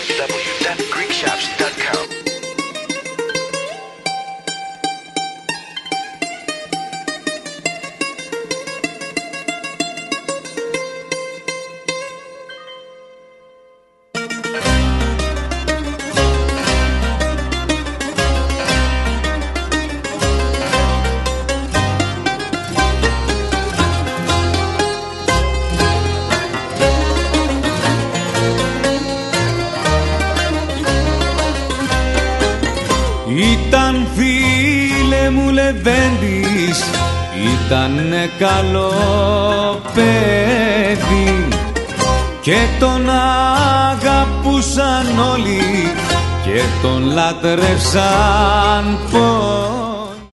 www.greekshops.com. Ήταν φίλε μου λεβέντης, ήτανε καλό παιδί και τον αγαπούσαν όλοι και τον λάτρευσαν πολύ.